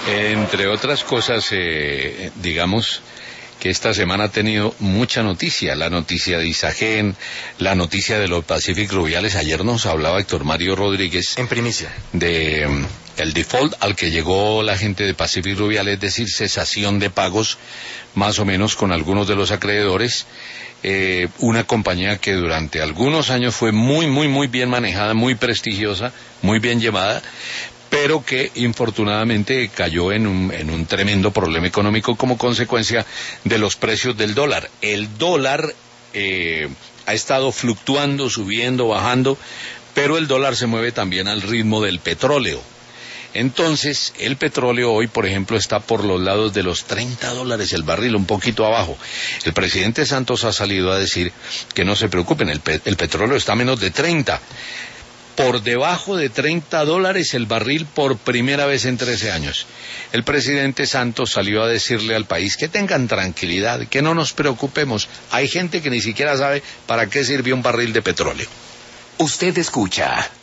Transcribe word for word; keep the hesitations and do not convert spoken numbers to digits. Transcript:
Entre otras cosas, eh, digamos que esta semana ha tenido mucha noticia, la noticia de Isagen, la noticia de los Pacific Rubiales. Ayer nos hablaba Héctor Mario Rodríguez en primicia de um, el default al que llegó la gente de Pacific Rubiales, es decir, cesación de pagos más o menos con algunos de los acreedores. Eh, una compañía que durante algunos años fue muy, muy, muy bien manejada, muy prestigiosa, muy bien llevada, pero que infortunadamente cayó en un, en un tremendo problema económico como consecuencia de los precios del dólar. El dólar eh, ha estado fluctuando, subiendo, bajando, pero el dólar se mueve también al ritmo del petróleo. Entonces, el petróleo hoy, por ejemplo, está por los lados de los treinta dólares el barril, un poquito abajo. El presidente Santos ha salido a decir que no se preocupen, el, pe- el petróleo está a menos de treinta. Por debajo de treinta dólares el barril por primera vez en trece años. El presidente Santos salió a decirle al país que tengan tranquilidad, que no nos preocupemos. Hay gente que ni siquiera sabe para qué sirvió un barril de petróleo. Usted escucha